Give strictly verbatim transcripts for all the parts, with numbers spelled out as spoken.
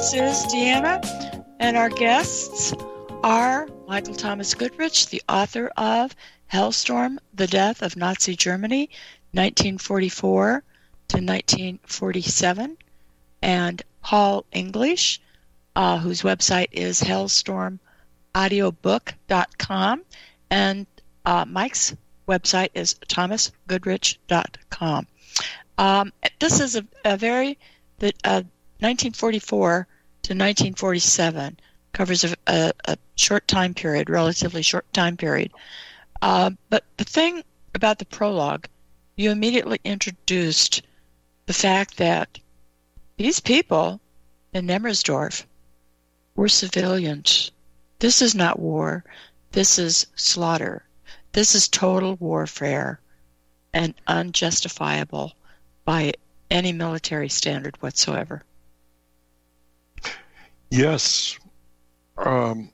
This is Deanna, and our guests are Michael Thomas Goodrich, the author of Hellstorm, The Death of Nazi Germany, nineteen forty-four to nineteen forty-seven, and Paul English, uh, whose website is hellstorm audiobook dot com, and uh, Mike's website is thomas goodrich dot com. Um, this is a, a very, the, uh, nineteen forty-four to nineteen forty-seven covers a, a, a short time period, relatively short time period. Uh, but the thing about the prologue, you immediately introduced the fact that these people in Nemmersdorf were civilians. This is not war. This is slaughter. This is total warfare and unjustifiable by any military standard whatsoever. Yes. Um,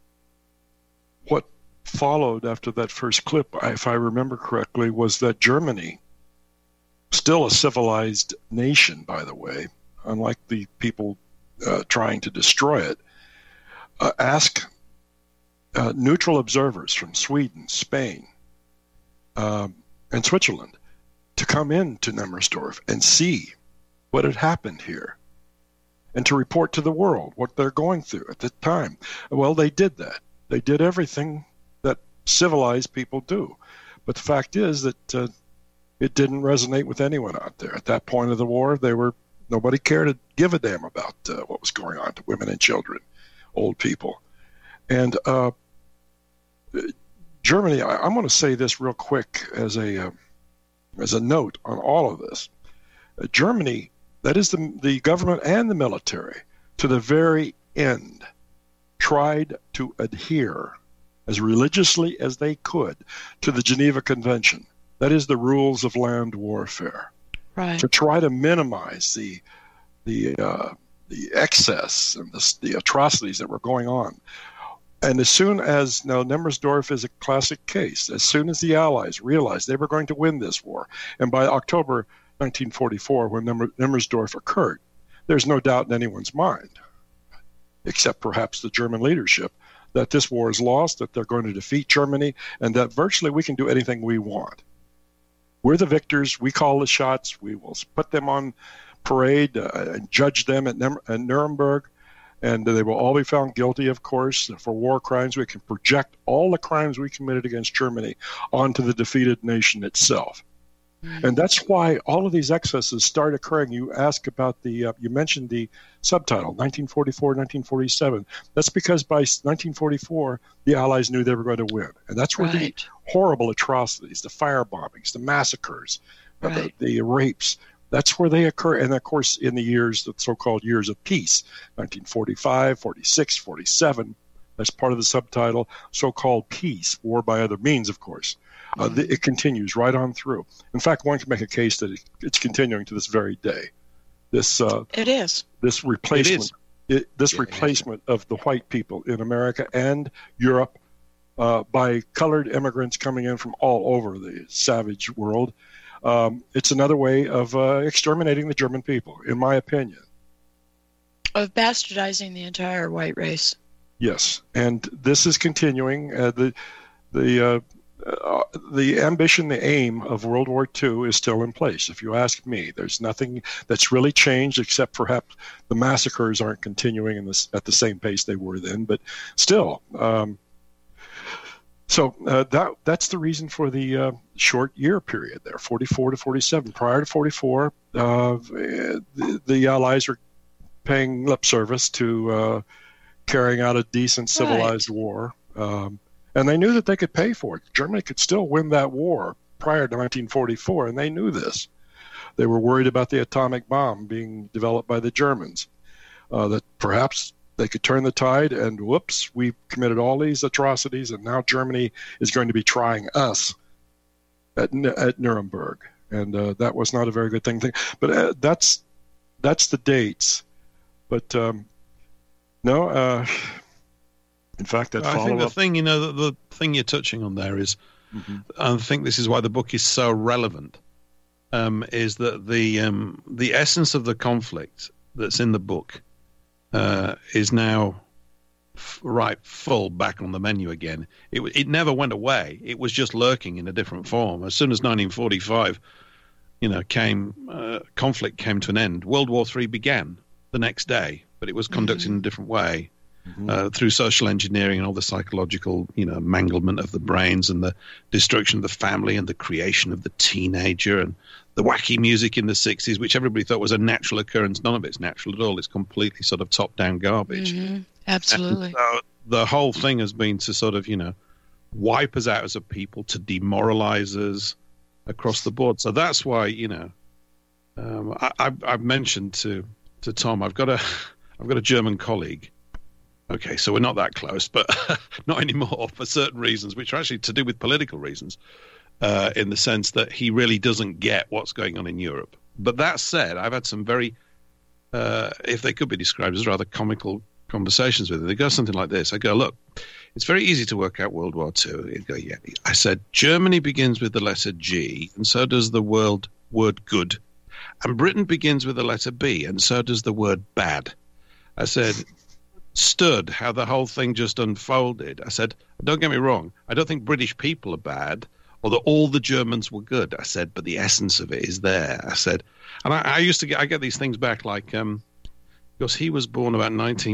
what followed after that first clip, if I remember correctly, was that Germany, still a civilized nation, by the way, unlike the people uh, trying to destroy it, uh, asked uh, neutral observers from Sweden, Spain, um, and Switzerland to come into Nemmersdorf and see what had happened here and to report to the world what they're going through at the time. Well, they did that. They did everything that civilized people do. But the fact is that uh, it didn't resonate with anyone out there. At that point of the war, they were nobody cared to give a damn about uh, what was going on to women and children, old people. And uh, Germany, I, I'm going to say this real quick as a uh, as a note on all of this. Uh, Germany, that is the, the government and the military, to the very end, tried to adhere as religiously as they could to the Geneva Convention. That is the rules of land warfare. Right. To try to minimize the the uh, the excess and the, the atrocities that were going on. And as soon as, now Nemmersdorf is a classic case, as soon as the Allies realized they were going to win this war, and by October nineteen forty-four, when Nemmer, Nemmersdorf occurred, there's no doubt in anyone's mind, except perhaps the German leadership, that this war is lost, that they're going to defeat Germany, and that virtually we can do anything we want. We're the victors. We call the shots. We will put them on parade uh, and judge them at, Nem- at Nuremberg. And they will all be found guilty, of course, for war crimes. We can project all the crimes we committed against Germany onto the defeated nation itself. Mm-hmm. And that's why all of these excesses start occurring. You ask about the, uh, you mentioned the subtitle, nineteen forty-four, nineteen forty-seven. That's because by nineteen forty-four, the Allies knew they were going to win. And that's where right. the horrible atrocities, the firebombings, the massacres, right. uh, the, the rapes, that's where they occur. And of course, in the years, the so-called years of peace, nineteen forty-five, forty-six, forty-seven, that's part of the subtitle, so-called peace, war by other means, of course. Uh, mm-hmm. the, it continues right on through. In fact, one can make a case that it, it's continuing to this very day. This uh, it is this replacement, it is. It, this yeah, replacement of the white people in America and Europe uh, by colored immigrants coming in from all over the savage world. Um, it's another way of uh, exterminating the German people, in my opinion. Of bastardizing the entire white race. Yes, and this is continuing. Uh, the the uh, uh, the ambition, the aim of World War Two is still in place. If you ask me, there's nothing that's really changed except perhaps the massacres aren't continuing in this at the same pace they were then. But still. Um, So uh, that that's the reason for the uh, short year period there, forty-four to forty-seven. Prior to forty-four, uh, the, the Allies were paying lip service to uh, carrying out a decent, civilized right. war. Um, and they knew that they could pay for it. Germany could still win that war prior to nineteen forty-four, and they knew this. They were worried about the atomic bomb being developed by the Germans, uh, that perhaps they could turn the tide, and whoops, we committed all these atrocities, and now Germany is going to be trying us at at Nuremberg, and uh, that was not a very good thing. But uh, that's that's the dates. But um, no, uh, in fact, that I think the thing you know the, the thing you're touching on there is, mm-hmm. I think this is why the book is so relevant. Um, is that the um, the essence of the conflict that's in the book uh, is now f- right full back on the menu again. It it never went away. It was just lurking in a different form. As soon as nineteen forty-five, you know, came uh, conflict came to an end, World War Three began the next day, but it was conducted mm-hmm. in a different way. Mm-hmm. Uh, through social engineering and all the psychological, you know, manglement of the brains and the destruction of the family and the creation of the teenager and the wacky music in the sixties, which everybody thought was a natural occurrence. None of it's natural at all. It's completely sort of top-down garbage. Mm-hmm. Absolutely. And so the whole thing has been to sort of, you know, wipe us out as a people, to demoralize us across the board. So that's why, you know, um, I, I've, I've mentioned to to Tom, I've got a I've got a German colleague. Okay, so we're not that close, but not anymore for certain reasons, which are actually to do with political reasons, uh, in the sense that he really doesn't get what's going on in Europe. But that said, I've had some very, uh, if they could be described as rather comical conversations with him. They go something like this. I go, look, it's very easy to work out World War Two. He'd go, yeah. I said, Germany begins with the letter G, and so does the word, word good. And Britain begins with the letter B, and so does the word bad. I said... stood how the whole thing just unfolded. I said, don't get me wrong, I don't think British people are bad or that all the Germans were good. I said, but the essence of it is there. I said, and I, I used to get, I get these things back like, um, because he was born about nineteen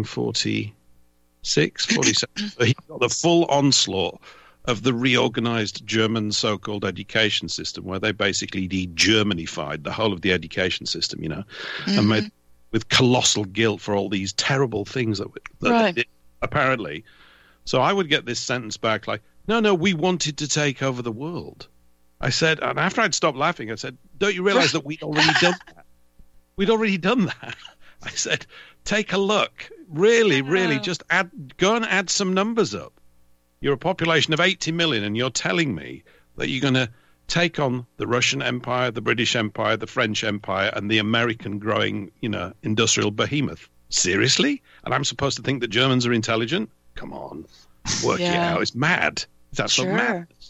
forty-six, forty-seven. So he got the full onslaught of the reorganized German so-called education system, where they basically de-Germanified the whole of the education system, you know, mm-hmm. and made with colossal guilt for all these terrible things that, that right. they did, apparently. So I would get this sentence back like, no, no, we wanted to take over the world. I said, and after I'd stopped laughing, I said, don't you realize that we'd already done that? We'd already done that. I said, take a look. Really, really, just add, go and add some numbers up. You're a population of eighty million, and you're telling me that you're going to take on the Russian Empire, the British Empire, the French Empire, and the American growing, you know, industrial behemoth. Seriously? And I'm supposed to think that Germans are intelligent? Come on, work yeah. it out. It's mad. It's absolute sure. madness.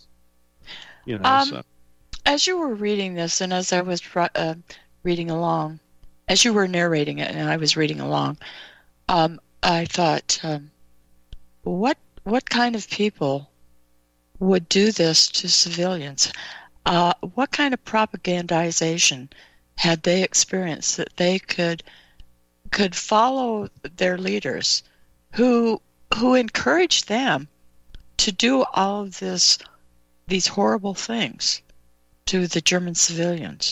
You know. Um, so. As you were reading this, and as I was uh, reading along, as you were narrating it, and I was reading along, um, I thought, um, what what kind of people would do this to civilians? Uh, what kind of propagandization had they experienced that they could could follow their leaders, who who encouraged them to do all of this, these horrible things to the German civilians?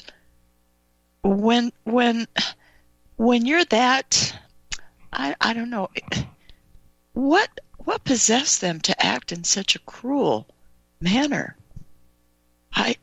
When when when you're that, I I don't know, what what possessed them to act in such a cruel manner? I.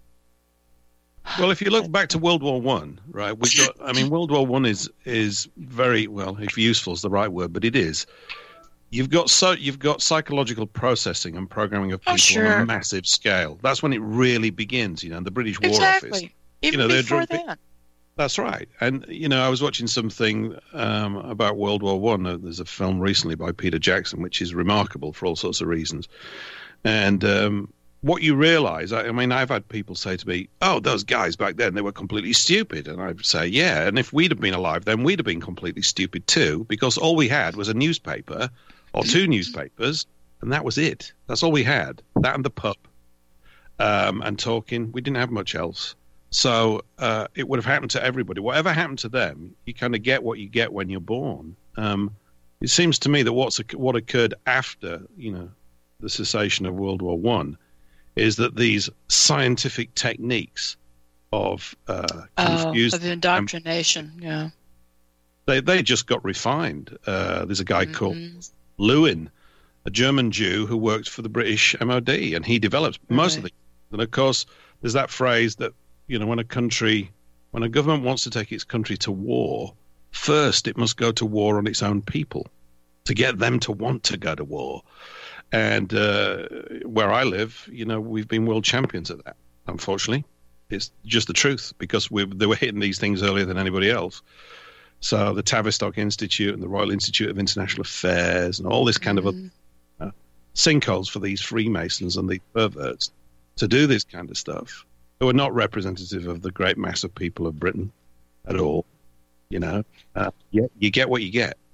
Well, if you look back to World War One, right? We got. I mean, World War One is is very well. If useful is the right word, but it is. You've got so you've got psychological processing and programming of people oh, sure. on a massive scale. That's when it really begins. You know, the British War exactly. Office. Even you know, before they're, that. That's right. And you know, I was watching something um, about World War One. Uh, there's a film recently by Peter Jackson, which is remarkable for all sorts of reasons. And um, what you realize, I, I mean, I've had people say to me, oh, those guys back then, they were completely stupid. And I say, yeah, and if we'd have been alive then, we'd have been completely stupid too, because all we had was a newspaper or two newspapers, and that was it. That's all we had, that and the pub, um, and talking. We didn't have much else. So uh, it would have happened to everybody. Whatever happened to them, you kind of get what you get when you're born. Um, it seems to me that what's what occurred after, you know, the cessation of World War One is that these scientific techniques of uh, confused oh, of indoctrination, um, yeah, they they just got refined. Uh, there's a guy mm-hmm. called Lewin, a German Jew who worked for the British M O D, and he developed right. most of the. And of course, there's that phrase that, you know, when a country, when a government wants to take its country to war, first it must go to war on its own people to get them to want to go to war. And uh, where I live, you know, we've been world champions at that, unfortunately. It's just the truth, because we they were hitting these things earlier than anybody else. So the Tavistock Institute and the Royal Institute of International Affairs and all this kind mm-hmm. of uh, sinkholes for these Freemasons and these perverts to do this kind of stuff, who are not representative of the great mass of people of Britain at all. You know, uh, yeah, you get what you get.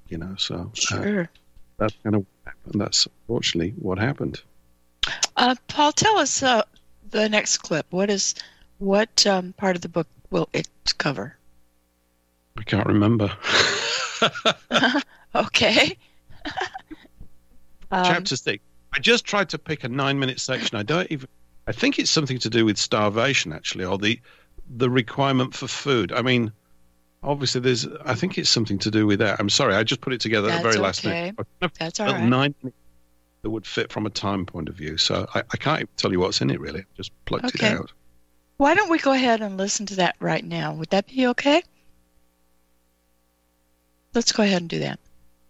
you know. So sure, uh, that's kind of what happened. That's unfortunately what happened. Uh, Paul, tell us uh, the next clip. What is what um, part of the book will it cover? I can't remember. Okay. um, Chapter six. I just tried to pick a nine-minute section. I don't even. I think it's something to do with starvation, actually, or the the requirement for food. I mean, obviously, there's. I think it's something to do with that. I'm sorry, I just put it together at the very last okay. minute. That's all right. Nine minutes that would fit from a time point of view. So I, I can't even tell you what's in it, really. I just plucked Okay. it out. Why don't we go ahead and listen to that right now? Would that be okay? Let's go ahead and do that.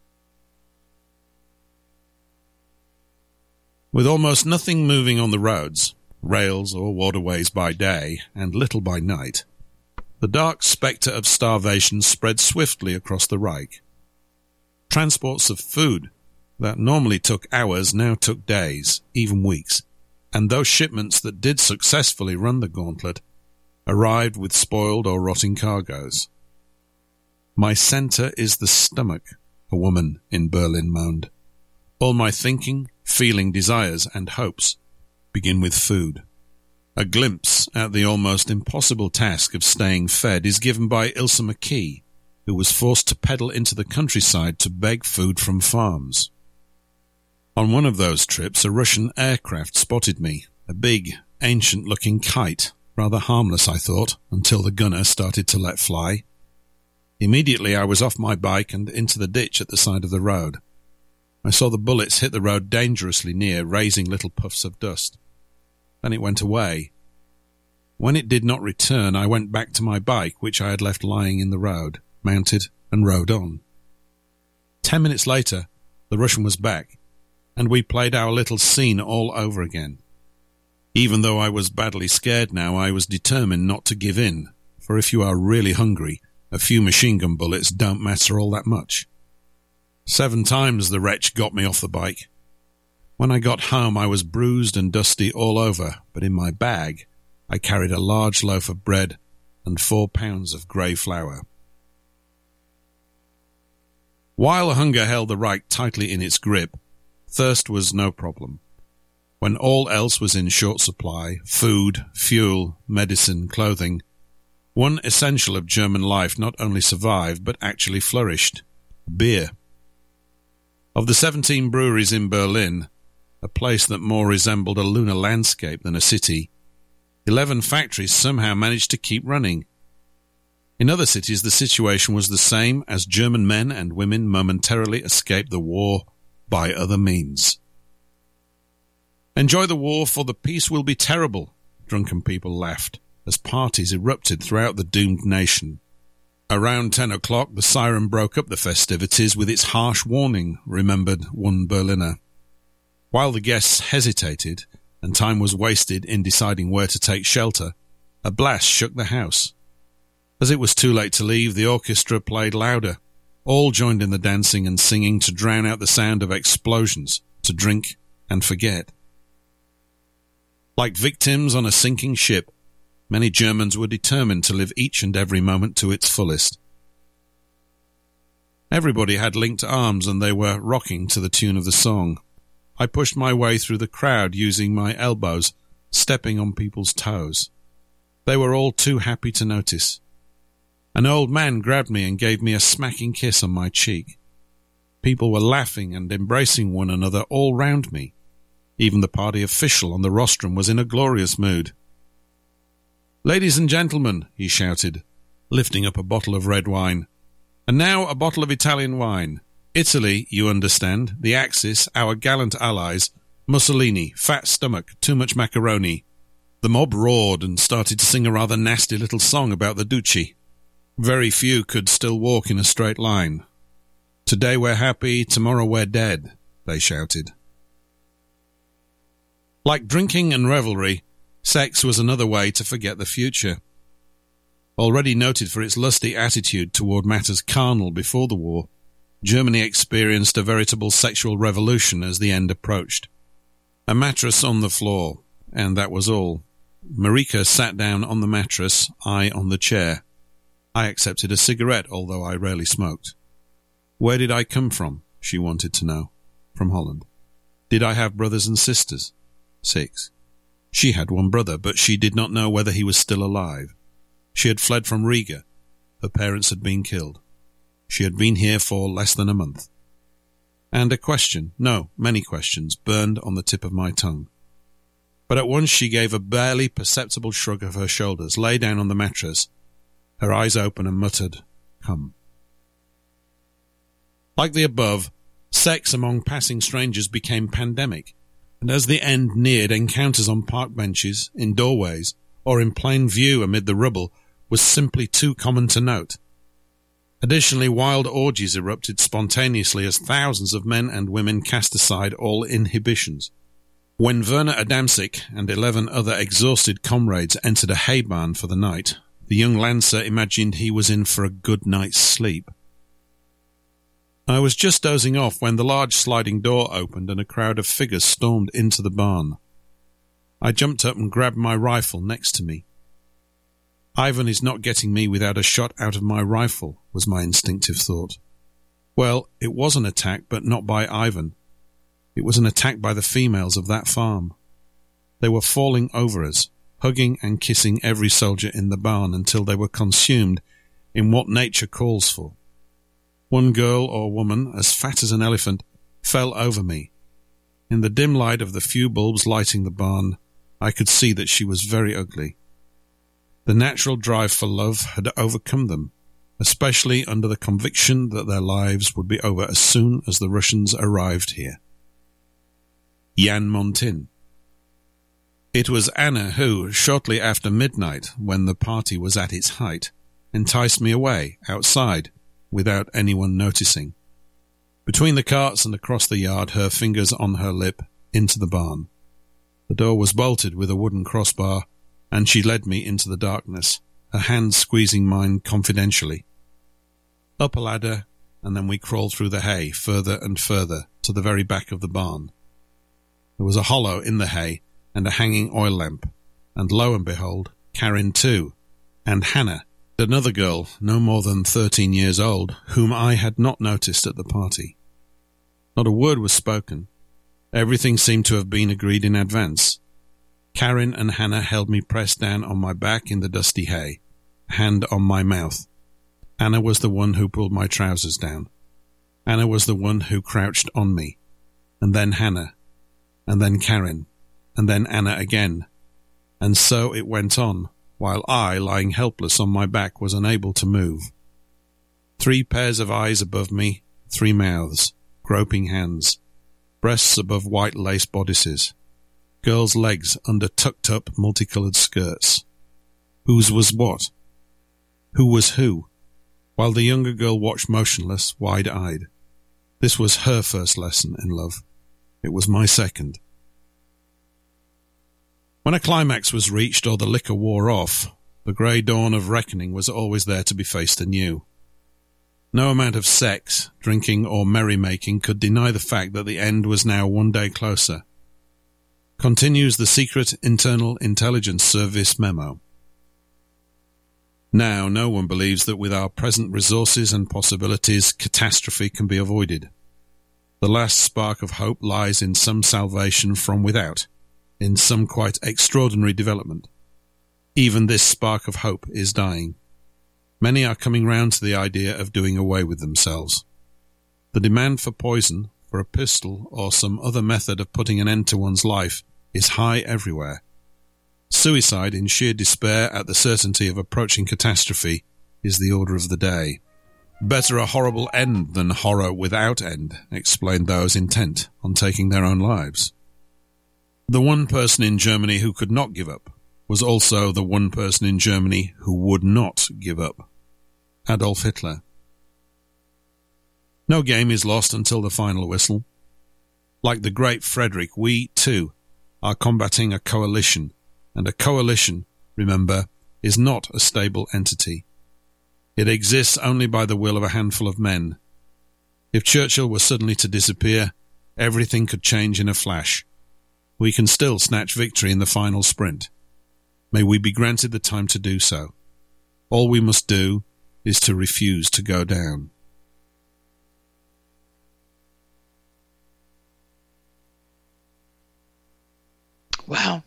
With almost nothing moving on the roads, rails or waterways by day, and little by night, the dark spectre of starvation spread swiftly across the Reich. Transports of food that normally took hours now took days, even weeks, and those shipments that did successfully run the gauntlet arrived with spoiled or rotting cargoes. "My centre is the stomach," a woman in Berlin moaned. "All my thinking, feeling, desires, and hopes begin with food." A glimpse at the almost impossible task of staying fed is given by Ilse McKee, who was forced to pedal into the countryside to beg food from farms. On one of those trips, a Russian aircraft spotted me, a big, ancient-looking kite, rather harmless, I thought, until the gunner started to let fly. Immediately I was off my bike and into the ditch at the side of the road. I saw the bullets hit the road dangerously near, raising little puffs of dust. Then it went away. When it did not return, I went back to my bike, which I had left lying in the road, mounted and rode on. Ten minutes later, the Russian was back, and we played our little scene all over again. Even though I was badly scared now, I was determined not to give in, for if you are really hungry, a few machine gun bullets don't matter all that much. Seven times the wretch got me off the bike. When I got home, I was bruised and dusty all over, but in my bag, I carried a large loaf of bread and four pounds of grey flour. While hunger held the Reich tightly in its grip, thirst was no problem. When all else was in short supply, food, fuel, medicine, clothing, one essential of German life not only survived but actually flourished: beer. Of the seventeen breweries in Berlin, a place that more resembled a lunar landscape than a city, eleven factories somehow managed to keep running. In other cities the situation was the same as German men and women momentarily escaped the war by other means. "Enjoy the war, for the peace will be terrible," drunken people laughed, as parties erupted throughout the doomed nation. Around ten o'clock, the siren broke up the festivities with its harsh warning, remembered one Berliner. While the guests hesitated, and time was wasted in deciding where to take shelter, a blast shook the house. As it was too late to leave, the orchestra played louder. All joined in the dancing and singing to drown out the sound of explosions, to drink and forget. Like victims on a sinking ship, many Germans were determined to live each and every moment to its fullest. Everybody had linked arms and they were rocking to the tune of the song. I pushed my way through the crowd using my elbows, stepping on people's toes. They were all too happy to notice. An old man grabbed me and gave me a smacking kiss on my cheek. People were laughing and embracing one another all round me. Even the party official on the rostrum was in a glorious mood. "Ladies and gentlemen," he shouted, lifting up a bottle of red wine. "And now a bottle of Italian wine. Italy, you understand, the Axis, our gallant allies, Mussolini, fat stomach, too much macaroni." The mob roared and started to sing a rather nasty little song about the Duchy. Very few could still walk in a straight line. "Today we're happy, tomorrow we're dead," they shouted. Like drinking and revelry, sex was another way to forget the future. Already noted for its lusty attitude toward matters carnal before the war, Germany experienced a veritable sexual revolution as the end approached. A mattress on the floor, and that was all. Marika sat down on the mattress, I on the chair. I accepted a cigarette, although I rarely smoked. Where did I come from? She wanted to know. From Holland. Did I have brothers and sisters? Six. She had one brother, but she did not know whether he was still alive. She had fled from Riga. Her parents had been killed. She had been here for less than a month. And a question, no, many questions, burned on the tip of my tongue. But at once she gave a barely perceptible shrug of her shoulders, lay down on the mattress, her eyes open, and muttered, "Come." Like the above, sex among passing strangers became pandemic, and as the end neared, encounters on park benches, in doorways, or in plain view amid the rubble was simply too common to note. Additionally, wild orgies erupted spontaneously as thousands of men and women cast aside all inhibitions. When Werner Adamczyk and eleven other exhausted comrades entered a hay barn for the night, the young lancer imagined he was in for a good night's sleep. I was just dozing off when the large sliding door opened and a crowd of figures stormed into the barn. I jumped up and grabbed my rifle next to me. Ivan is not getting me without a shot out of my rifle, was my instinctive thought. Well, it was an attack, but not by Ivan. It was an attack by the females of that farm. They were falling over us, hugging and kissing every soldier in the barn until they were consumed in what nature calls for. One girl or woman, as fat as an elephant, fell over me. In the dim light of the few bulbs lighting the barn, I could see that she was very ugly. The natural drive for love had overcome them, especially under the conviction that their lives would be over as soon as the Russians arrived here. Jan Montin. It was Anna who, shortly after midnight, when the party was at its height, enticed me away, outside, without anyone noticing. Between the carts and across the yard, her fingers on her lip, into the barn. The door was bolted with a wooden crossbar, and she led me into the darkness, her hand squeezing mine confidentially. Up a ladder, and then we crawled through the hay, further and further, to the very back of the barn. There was a hollow in the hay, and a hanging oil lamp, and lo and behold, Karin too, and Hannah, another girl, no more than thirteen years old, whom I had not noticed at the party. Not a word was spoken. Everything seemed to have been agreed in advance. Karin and Hannah held me pressed down on my back in the dusty hay, a hand on my mouth. Anna was the one who pulled my trousers down. Anna was the one who crouched on me, and then Hannah, and then Karin, and then Anna again. And so it went on, while I, lying helpless on my back, was unable to move. Three pairs of eyes above me, three mouths, groping hands, breasts above white lace bodices, girls' legs under tucked-up multicoloured skirts. Whose was what? Who was who? While the younger girl watched motionless, wide-eyed. This was her first lesson in love. It was my second. When a climax was reached or the liquor wore off, the grey dawn of reckoning was always there to be faced anew. No amount of sex, drinking, or merrymaking could deny the fact that the end was now one day closer. Continues the Secret Internal Intelligence Service memo. Now, no one believes that with our present resources and possibilities, catastrophe can be avoided. The last spark of hope lies in some salvation from without, in some quite extraordinary development. Even this spark of hope is dying. Many are coming round to the idea of doing away with themselves. The demand for poison, for a pistol, or some other method of putting an end to one's life is high everywhere. Suicide in sheer despair at the certainty of approaching catastrophe is the order of the day. Better a horrible end than horror without end, explained those intent on taking their own lives. The one person in Germany who could not give up was also the one person in Germany who would not give up. Adolf Hitler. No game is lost until the final whistle. Like the great Frederick, we, too, are combating a coalition, and a coalition, remember, is not a stable entity. It exists only by the will of a handful of men. If Churchill were suddenly to disappear, everything could change in a flash. We can still snatch victory in the final sprint. May we be granted the time to do so. All we must do is to refuse to go down. Wow.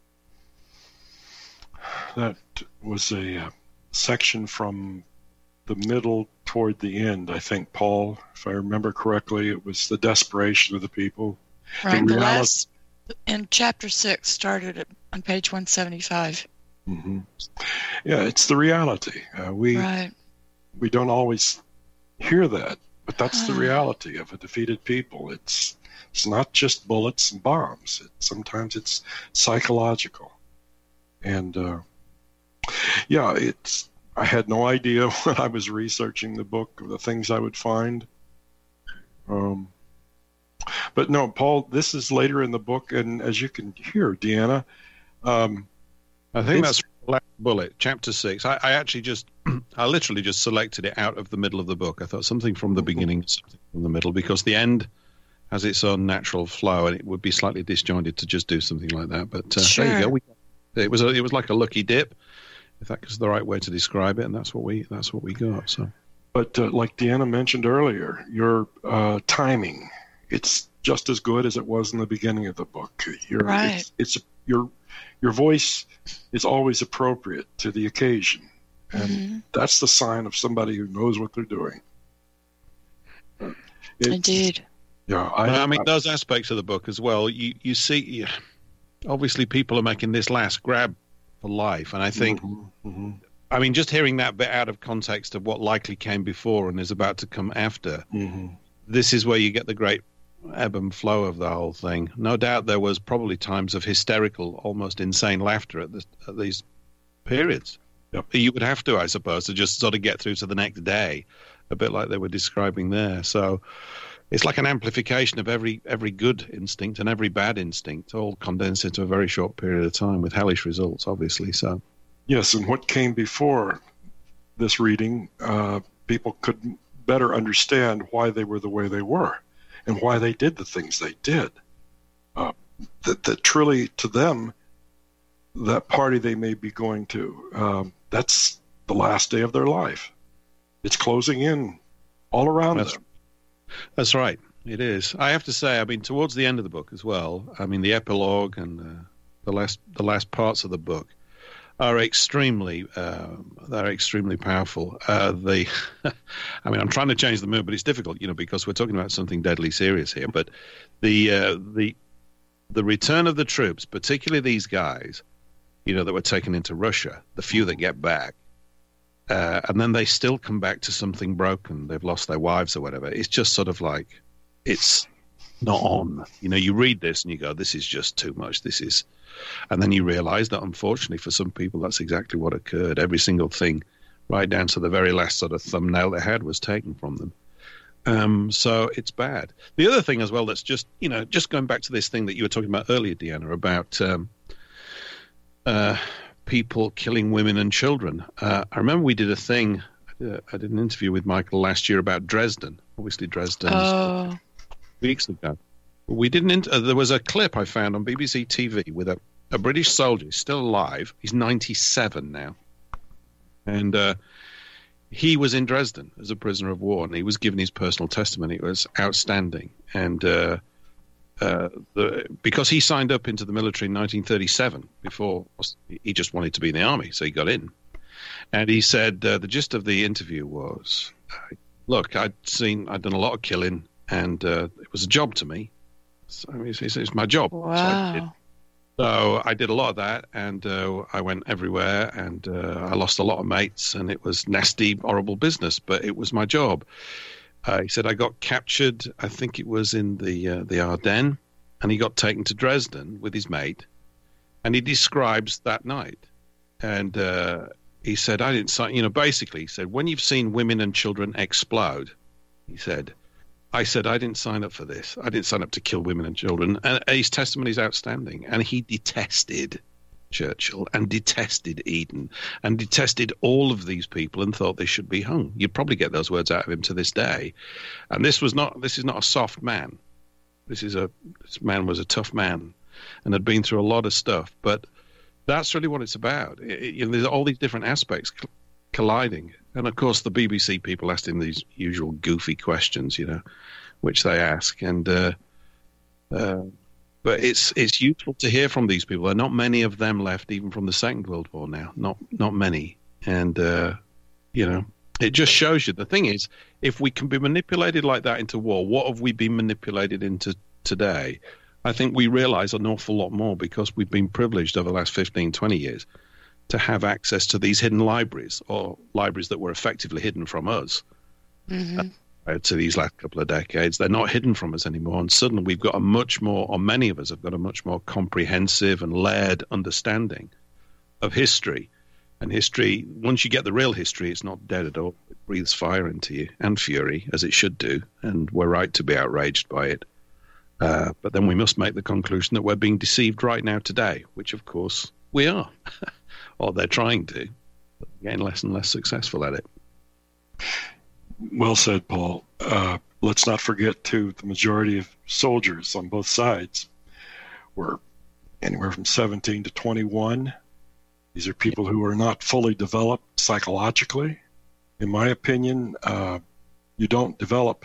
That was a uh, section from the middle toward the end, I think, Paul, if I remember correctly. It was the desperation of the people. Right. The The reality- last in chapter six started at, on page one seventy-five. Mhm. Yeah, it's the reality. Uh, we Right. we don't always hear that, but that's the Ah. reality of a defeated people. It's it's not just bullets and bombs. It, sometimes it's psychological, and uh, yeah, it's. I had no idea when I was researching the book of the things I would find. Um, but no, Paul, this is later in the book, and as you can hear, Deanna, um, I think It's- that's the last bullet, chapter six. I, I actually just, I literally just selected it out of the middle of the book. I thought something from the beginning, something from the middle, because the end has its own natural flow, and it would be slightly disjointed to just do something like that. But uh, there you Sure. go. We, it was a, it was like a lucky dip, if that was the right way to describe it, and that's what we that's what we got. So But uh, like Deanna mentioned earlier, your uh, timing, it's just as good as it was in the beginning of the book. Your, Right. It's, it's your your voice is always appropriate to the occasion, and Mhm. that's the sign of somebody who knows what they're doing. It's- Indeed. Yeah, I, I, I mean, those aspects of the book as well. You you see, obviously, people are making this last grab for life, and I think. Mhm, mhm, I mean, just hearing that bit out of context of what likely came before and is about to come after, mhm. this is where you get the great ebb and flow of the whole thing. No doubt there was probably times of hysterical, almost insane laughter at, this, at these periods. Yep. You would have to, I suppose, to just sort of get through to the next day, a bit like they were describing there. So it's like an amplification of every every good instinct and every bad instinct, all condensed into a very short period of time with hellish results, obviously. So. Yes, and what came before this reading, uh, people could better understand why they were the way they were and why they did the things they did. Uh, that, that truly, to them, that party they may be going to, um, that's the last day of their life. It's closing in all around That's, them. that's right. It is. I have to say, I mean, towards the end of the book as well, I mean, the epilogue and uh, the last the last parts of the book are extremely uh, they're extremely powerful. Uh, they, I mean, I'm trying to change the mood, but it's difficult, you know, because we're talking about something deadly serious here. But the uh, the the return of the troops, particularly these guys, you know, that were taken into Russia, the few that get back, uh, and then they still come back to something broken. They've lost their wives or whatever. It's just sort of like it's not on. You know, you read this and you go, this is just too much. This is. And then you realize that, unfortunately, for some people, that's exactly what occurred. Every single thing, right down to the very last sort of thumbnail they had, was taken from them. Um, so it's bad. The other thing as well that's just, you know, just going back to this thing that you were talking about earlier, Deanna, about um, uh, people killing women and children. Uh, I remember we did a thing, uh, I did an interview with Michael last year about Dresden. Obviously, Dresden Oh, weeks ago. We didn't. Uh, there was a clip I found on B B C T V with a, a British soldier. He's still alive. He's ninety-seven now, and uh, he was in Dresden as a prisoner of war, and he was given his personal testimony. It was outstanding, and uh, uh, the, because he signed up into the military in nineteen thirty-seven, before he just wanted to be in the army, so he got in. And he said uh, the gist of the interview was, "Look, I'd seen, I'd done a lot of killing, and uh, it was a job to me. So, I mean, it's, it's my job. So I, did, wow. so I did a lot of that, and uh, I went everywhere, and uh, I lost a lot of mates, and it was nasty, horrible business, but it was my job." Uh, he said, I got captured, I think it was in the uh, the Ardennes, and he got taken to Dresden with his mate, and he describes that night. And uh, he said, I didn't sign, you know, basically, he said, when you've seen women and children explode, he said, I said, I didn't sign up for this. I didn't sign up to kill women and children. And his testimony is outstanding. And he detested Churchill and detested Eden and detested all of these people and thought they should be hung. You'd probably get those words out of him to this day. And this was not, this is not a soft man. This is a, this man was a tough man and had been through a lot of stuff. But that's really what it's about. It, it, you know, there's all these different aspects colliding. And of course, the B B C people asked him these usual goofy questions, you know, which they ask. And uh, uh, But it's it's useful to hear from these people. There are not many of them left, even from the Second World War now. Not not many. And, uh, you know, it just shows you. The thing is, if we can be manipulated like that into war, what have we been manipulated into today? I think we realize an awful lot more because we've been privileged over the last fifteen, twenty years to have access to these hidden libraries, or libraries that were effectively hidden from us. Mm-hmm. Uh, to these last couple of decades. They're not hidden from us anymore. And suddenly we've got a much more, or many of us have got a much more comprehensive and layered understanding of history. And history, once you get the real history, it's not dead at all. It breathes fire into you, and fury, as it should do. And we're right to be outraged by it. Uh, but then we must make the conclusion that we're being deceived right now today, which of course we are. Or they're trying to, but getting less and less successful at it. Well said, Paul. Uh, let's not forget, too, the majority of soldiers on both sides were anywhere from seventeen to twenty-one. These are people who are not fully developed psychologically. In my opinion, uh, you don't develop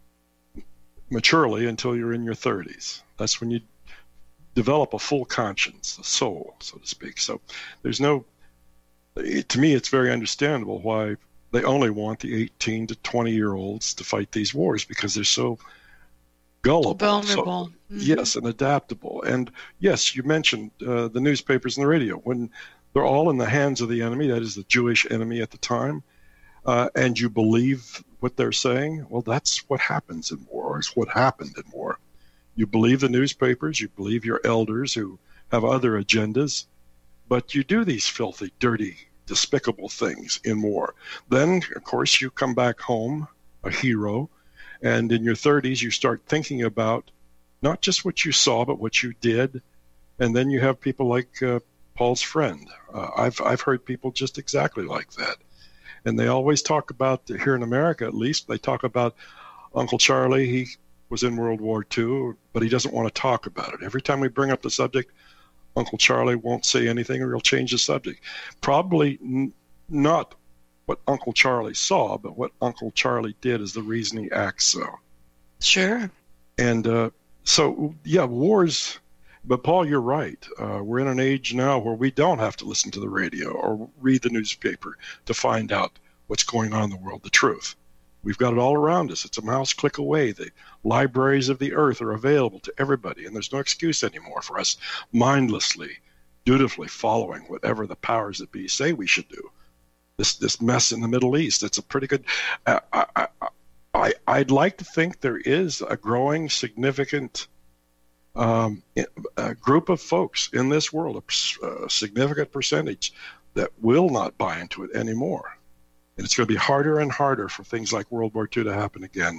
maturely until you're in your thirties. That's when you develop a full conscience, a soul, so to speak. So there's no, to me, it's very understandable why they only want the eighteen to twenty-year-olds to fight these wars, because they're so gullible. Vulnerable. So, mm-hmm. Yes, and adaptable. And yes, you mentioned uh, the newspapers and the radio. When they're all in the hands of the enemy, that is the Jewish enemy at the time, uh, and you believe what they're saying, well, that's what happens in war. It's what happened in war. You believe the newspapers, you believe your elders who have other agendas, but you do these filthy, dirty, despicable things in war. Then, of course, you come back home a hero, and in your thirties you start thinking about not just what you saw, but what you did. And then you have people like uh, Paul's friend. Uh, I've I've heard people just exactly like that, and they always talk about, here in America at least, they talk about Uncle Charlie. He was in World War Two, but he doesn't want to talk about it. Every time we bring up the subject, Uncle Charlie won't say anything, or he'll change the subject. Probably n- not what Uncle Charlie saw, but what Uncle Charlie did is the reason he acts so. Sure. And uh, so, yeah, wars. But Paul, you're right. Uh, we're in an age now where we don't have to listen to the radio or read the newspaper to find out what's going on in the world, the truth. We've got it all around us. It's a mouse click away. The libraries of the earth are available to everybody, and there's no excuse anymore for us mindlessly, dutifully following whatever the powers that be say we should do. This this mess in the Middle East, it's a pretty good... Uh, I, I, I, I'd like to think there is a growing, significant um, a group of folks in this world, a, a significant percentage, that will not buy into it anymore. And it's going to be harder and harder for things like World War Two to happen again.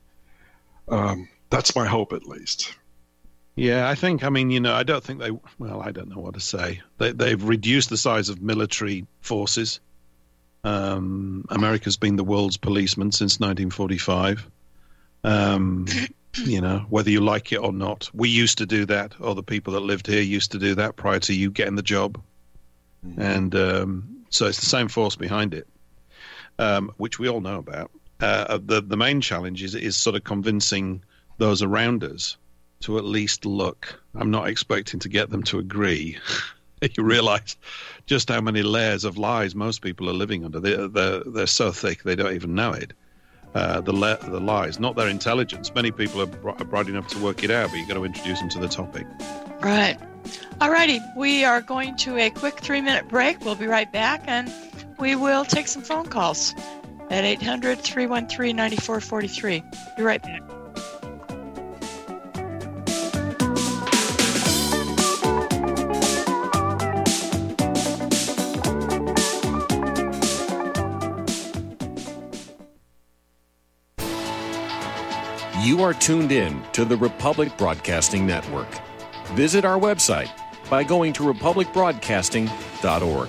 Um, that's my hope, at least. Yeah, I think, I mean, you know, I don't think they, well, I don't know what to say. They, they've reduced the size of military forces. Um, America's been the world's policeman since nineteen forty-five. Um, you know, whether you like it or not. We used to do that, or the people that lived here used to do that prior to you getting the job. Mm-hmm. And um, so it's the same force behind it. Um, which we all know about. Uh, the the main challenge is is sort of convincing those around us to at least look. I'm not expecting to get them to agree. You realize just how many layers of lies most people are living under. They, they're, they're so thick they don't even know it. Uh, the le- the lies, not their intelligence. Many people are, br- are bright enough to work it out, but you've got to introduce them to the topic. Right. All righty. We are going to a quick three-minute break. We'll be right back, and we will take some phone calls at eight hundred, three one three, nine four four three. Be right back. You are tuned in to the Republic Broadcasting Network. Visit our website by going to republic broadcasting dot org.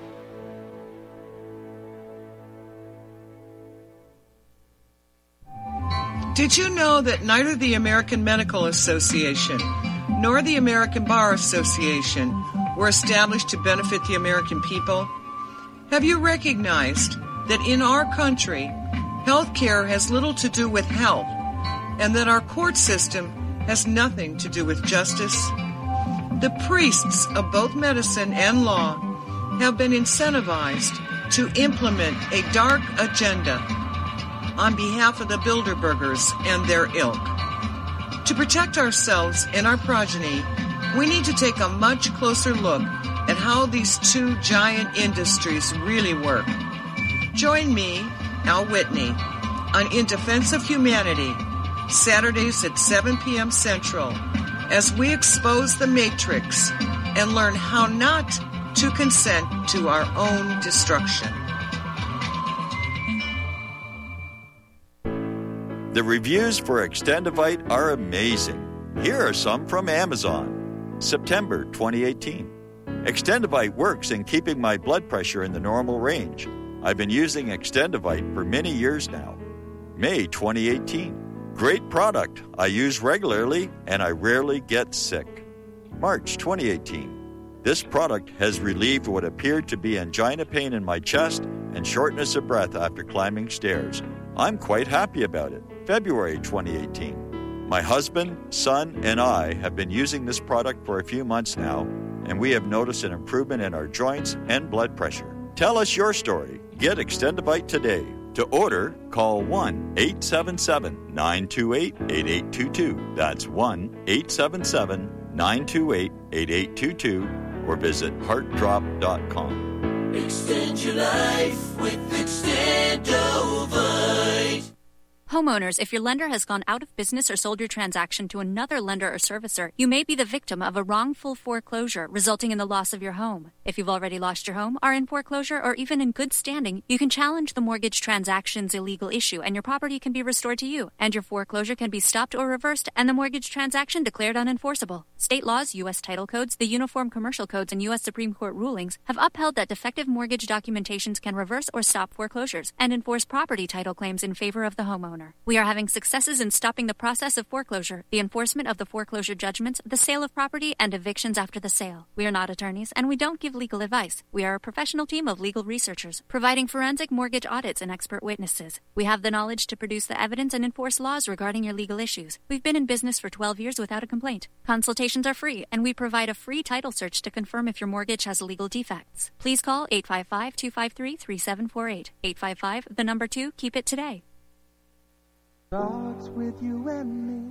Did you know that neither the American Medical Association nor the American Bar Association were established to benefit the American people? Have you recognized that in our country, health care has little to do with health, and that our court system has nothing to do with justice. The priests of both medicine and law have been incentivized to implement a dark agenda on behalf of the Bilderbergers and their ilk. To protect ourselves and our progeny, we need to take a much closer look at how these two giant industries really work. Join me, Al Whitney, on In Defense of Humanity, Saturdays at seven p.m. Central, as we expose the Matrix and learn how not to consent to our own destruction. The reviews for Extendivite are amazing. Here are some from Amazon. September twenty eighteen. Extendivite works in keeping my blood pressure in the normal range. I've been using Extendivite for many years now. May twenty eighteen. Great product. I use regularly and I rarely get sick. March twenty eighteen. This product has relieved what appeared to be angina pain in my chest and shortness of breath after climbing stairs. I'm quite happy about it. February twenty eighteen. My husband, son, and I have been using this product for a few months now, and we have noticed an improvement in our joints and blood pressure. Tell us your story. Get Extendivite today. To order, call one eight seven seven, nine two eight, eight eight two two. That's one eight seven seven, nine two eight, eight eight two two, or visit heart drop dot com. Extend your life with Extendovite. Homeowners, if your lender has gone out of business or sold your transaction to another lender or servicer, you may be the victim of a wrongful foreclosure, resulting in the loss of your home. If you've already lost your home, are in foreclosure, or even in good standing, you can challenge the mortgage transaction's illegal issue, and your property can be restored to you, and your foreclosure can be stopped or reversed, and the mortgage transaction declared unenforceable. State laws, U S title codes, the Uniform Commercial Codes, and U S Supreme Court rulings have upheld that defective mortgage documentations can reverse or stop foreclosures and enforce property title claims in favor of the homeowner. We are having successes in stopping the process of foreclosure, the enforcement of the foreclosure judgments, the sale of property, and evictions after the sale. We are not attorneys, and we don't give legal advice. We are a professional team of legal researchers, providing forensic mortgage audits and expert witnesses. We have the knowledge to produce the evidence and enforce laws regarding your legal issues. We've been in business for twelve years without a complaint. Consultations are free, and we provide a free title search to confirm if your mortgage has legal defects. Please call eight five five, two five three, three seven four eight. eight five five, the number two, keep it today. Starts with you and me.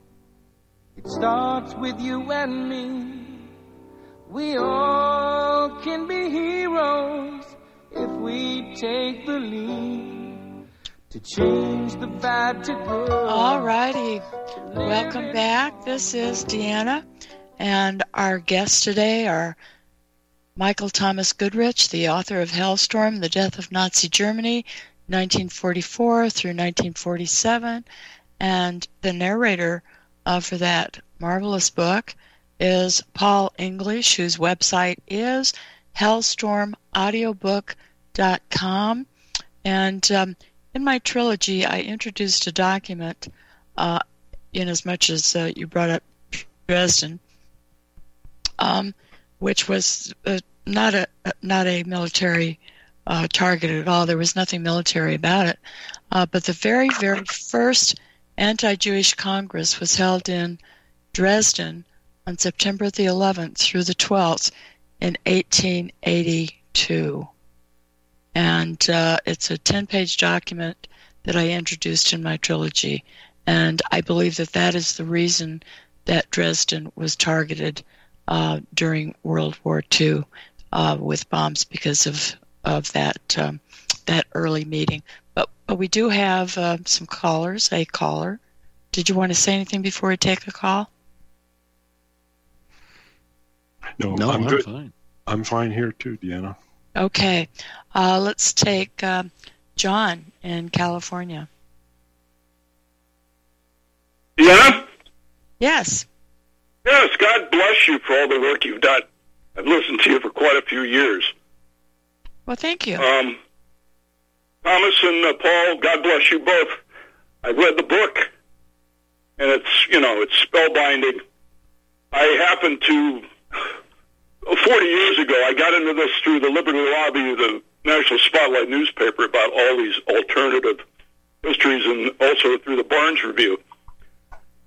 It starts with you and me. We all can be heroes if we take the lead to change the bad to good. All righty. Welcome back. This is Deanna, and our guests today are Michael Thomas Goodrich, the author of Hellstorm, The Death of Nazi Germany, nineteen forty-four through nineteen forty-seven, and the narrator uh, for that marvelous book is Paul English, whose website is hellstorm audiobook dot com. And um, in my trilogy, I introduced a document, uh, in as much as uh, you brought up Dresden, um, which was uh, not a not a military Uh, target at all. There was nothing military about it. Uh, but the very, very first anti-Jewish Congress was held in Dresden on September the eleventh through the twelfth in eighteen eighty-two. And uh, it's a ten-page document that I introduced in my trilogy. And I believe that that is the reason that Dresden was targeted uh, during World War Two uh, with bombs, because of of that um, that early meeting. But, but we do have uh, some callers, a caller. Did you want to say anything before we take a call? No, No, I'm, I'm good. fine. I'm fine here too, Deanna. Okay. Uh, let's take uh, John in California. Deanna? Yes. Yes, God bless you for all the work you've done. I've listened to you for quite a few years. Well, thank you. Um, Thomas and uh, Paul, God bless you both. I've read the book, and it's, you know, it's spellbinding. I happened to, forty years ago, I got into this through the Liberty Lobby, the National Spotlight newspaper, about all these alternative histories, and also through the Barnes Review.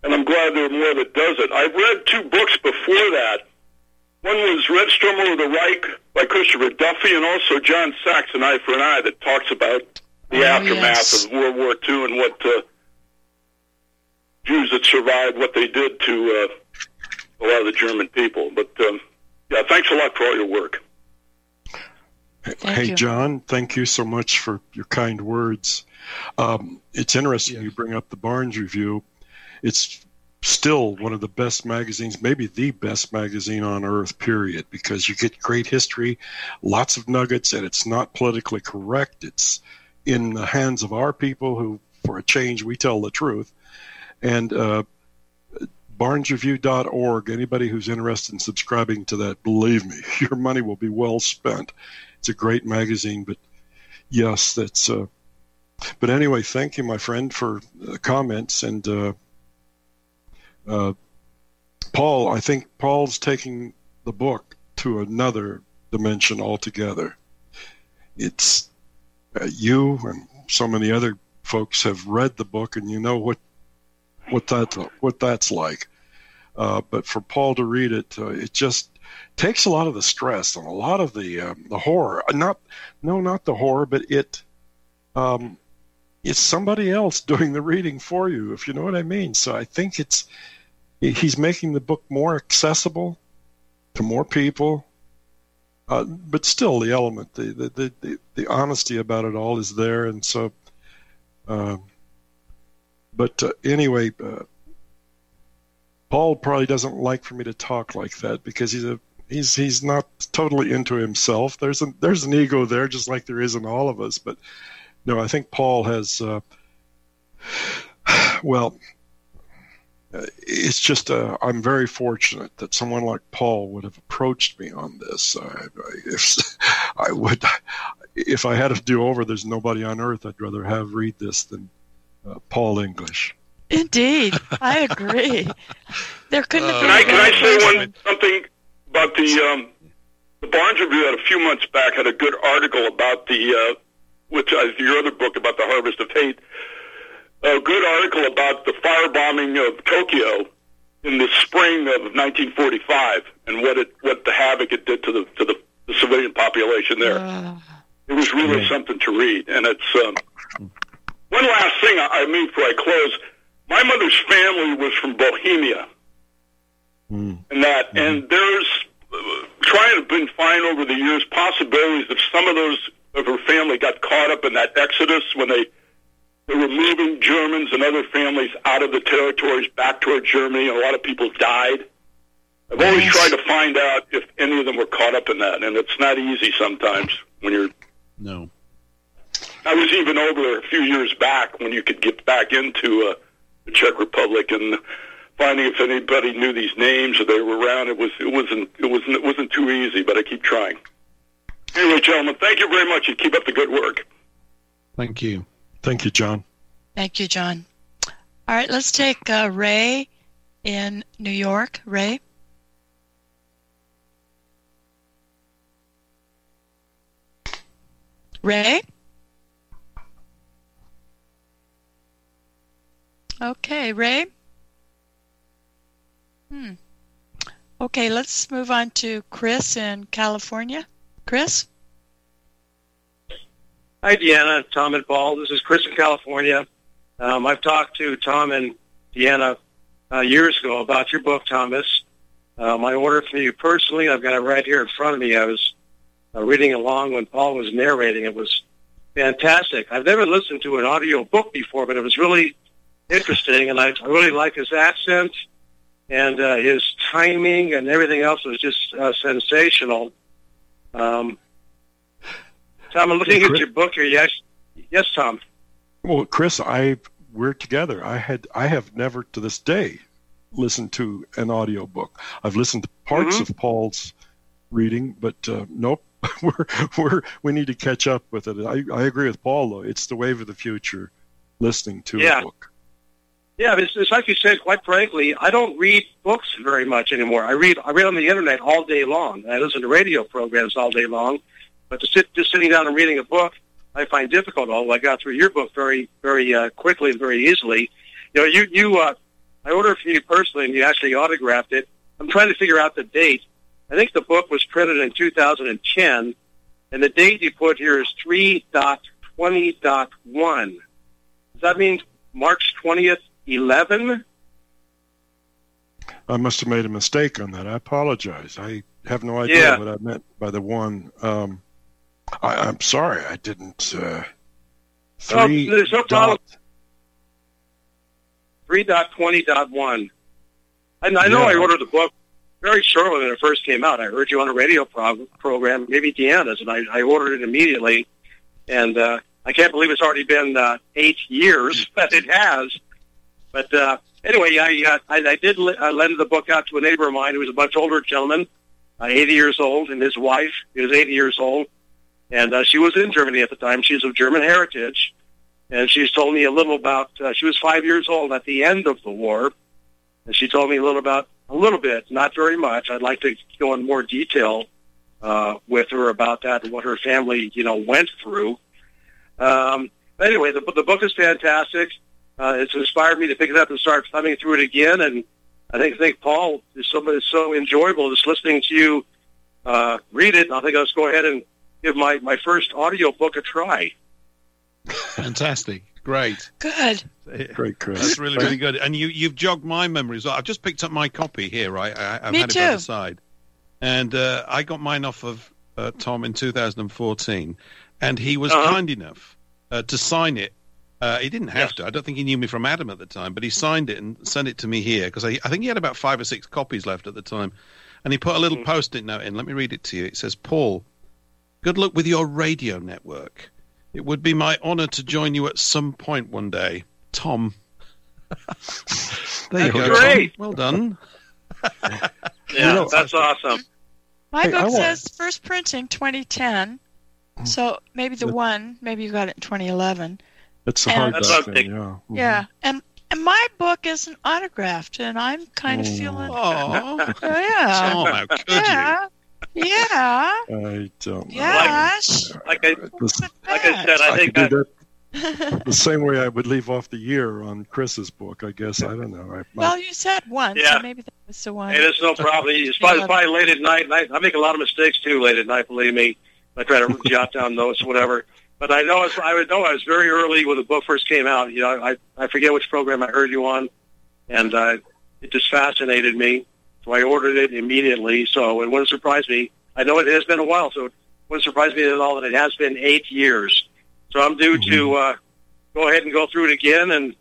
and I'm glad there are more that does it. I've read two books before that. One was Red Storm Over the Reich by Christopher Duffy, and also John Sachs' An Eye for an Eye that talks about the oh, aftermath yes. of World War Two and what uh, Jews that survived, what they did to uh, a lot of the German people. But, um, yeah, thanks a lot for all your work. Thank hey, you. John, thank you so much for your kind words. Um, it's interesting yeah. you bring up the Barnes Review. It's still one of the best magazines, maybe the best magazine on earth, period, because you get great history, lots of nuggets, and it's not politically correct. It's in the hands of our people who, for a change, we tell the truth. And uh, barnes review dot org, anybody who's interested in subscribing to that, believe me, your money will be well spent. It's a great magazine, but yes, that's... Uh, but anyway, thank you, my friend, for the comments, and... Uh, Uh, Paul, I think Paul's taking the book to another dimension altogether. It's uh, you and so many other folks have read the book, and you know what what that what that's like. Uh, but for Paul to read it, uh, it just takes a lot of the stress and a lot of the um, the horror. Not no, not the horror, but it. Um, It's somebody else doing the reading for you, if you know what I mean. So I think it's he's making the book more accessible to more people, uh, but still the element, the, the the the honesty about it all is there. And so, uh, but uh, anyway, uh, Paul probably doesn't like for me to talk like that because he's a he's he's not totally into himself. There's a there's an ego there, just like there is in all of us, but. No, I think Paul has, uh, well, it's just, uh, I'm very fortunate that someone like Paul would have approached me on this. I, I, if I would, if I had to do over, there's nobody on earth I'd rather have read this than uh, Paul English. Indeed, I agree. There couldn't have Uh, been. can I, can I say person. one something about the um, the Barnes Review? Had a few months back had a good article about the. Uh, which is your other book about the Harvest of Hate, a good article about the firebombing of Tokyo in the spring of nineteen forty-five and what it, what the havoc it did to the to the, the civilian population there. Uh, it was really yeah. something to read. And it's um, one last thing I, I mean before I close. My mother's family was from Bohemia, mm. and that, mm-hmm. and there's uh, trying to been find over the years possibilities of some of those. Of her family got caught up in that exodus when they, they were moving Germans and other families out of the territories back toward Germany, and a lot of people died. I've yes. always tried to find out if any of them were caught up in that, and it's not easy sometimes when you're... No. I was even over there a few years back when you could get back into uh, the Czech Republic and finding if anybody knew these names or they were around. It was it wasn't it wasn't it wasn't too easy, but I keep trying. Anyway, gentlemen, thank you very much. You keep up the good work. Thank you. Thank you, John. Thank you, John. All right, let's take uh, Ray in New York. Ray? Ray? Okay, Ray? Hmm. Okay, let's move on to Chris in California. Chris? Hi, Deanna, Tom, and Paul. This is Chris in California. Um, I've talked to Tom and Deanna uh, years ago about your book, Thomas. Um, I ordered from you personally. I've got it right here in front of me. I was uh, reading along when Paul was narrating. It was fantastic. I've never listened to an audio book before, but it was really interesting, and I, I really like his accent, and uh, his timing and everything else was just uh, sensational. Um, Tom, I'm looking at your book here. Yes, yes, Tom. Well, Chris, I we're together. I had I have never to this day listened to an audio book. I've listened to parts mm-hmm. of Paul's reading, but uh, nope. we're we're we need to catch up with it. I I agree with Paul though. It's the wave of the future. Listening to yeah. a book. Yeah, it's, it's like you said. Quite frankly, I don't read books very much anymore. I read I read on the internet all day long. I listen to radio programs all day long. But to sit just sitting down and reading a book, I find difficult. Although I got through your book very very uh, quickly and very easily. You know, you you uh, I ordered it from you personally, and you actually autographed it. I'm trying to figure out the date. I think the book was printed in two thousand ten, and the date you put here is three twenty one. Does that mean March twentieth, eleven? I must have made a mistake on that. I apologize. I have no idea Yeah. what I meant by the one. Um, I, I'm sorry. I didn't. Uh, Oh, three there's no problem. dot- three twenty one. I, I know I Yeah. ordered the book very shortly when it first came out. I heard you on a radio prog- program, maybe Deanna's, and I, I ordered it immediately. And uh, I can't believe it's already been uh, eight years, but it has. But uh, anyway, I, uh, I, I did l- I lend the book out to a neighbor of mine who was a much older gentleman, uh, eighty years old, and his wife is eighty years old. And uh, she was in Germany at the time. She's of German heritage. And she's told me a little about, uh, she was five years old at the end of the war. And she told me a little about, a little bit, not very much. I'd like to go in more detail uh, with her about that and what her family, you know, went through. Um, but anyway, the, the book is fantastic. Uh, it's inspired me to pick it up and start thumbing through it again. And I think, I think Paul, is so, is so enjoyable just listening to you uh, read it. I think I'll just go ahead and give my, my first audio book a try. Fantastic. Great. Good. Great, Chris. That's really, really good. And you, you've jogged my memories. I've just picked up my copy here, right? I, I've Me had it by too. the side. And uh, I got mine off of uh, Tom in two thousand fourteen. And he was Uh-huh. kind enough uh, to sign it. Uh, he didn't have Yes. to. I don't think he knew me from Adam at the time, but he signed it and sent it to me here because I, I think he had about five or six copies left at the time. And he put a little Mm-hmm. post-it note in. Let me read it to you. It says, Paul, good luck with your radio network. It would be my honor to join you at some point one day. Tom. There you That's go. great. Tom. Well done. Yeah, You know, that's awesome. My Hey, I book want- says first printing twenty ten. So maybe the one, maybe you got it in twenty eleven. It's a And- hard That's what I'm thing, thinking. yeah. Mhm. Yeah. And and my book isn't autographed, and I'm kind of Oh. feeling, Oh, oh, yeah, Tom, how could you? yeah, yeah, I don't know. yes. Like I, This- like I said, I I think could do that, that the same way I would leave off the year on Chris's book, I guess. I don't know. I, Well, you said one, Yeah. so maybe that was the one. hey, there's no problem. It's probably, it's probably late at night, and I, I make a lot of mistakes too late at night. Believe me, I try to jot down notes, or whatever. But I know it's, I would know I was very early when the book first came out. You know, I I forget which program I heard you on, and uh, it just fascinated me. So I ordered it immediately. So it wouldn't surprise me. I know it has been a while, so it wouldn't surprise me at all that it has been eight years. So I'm due to uh, go ahead and go through it again, and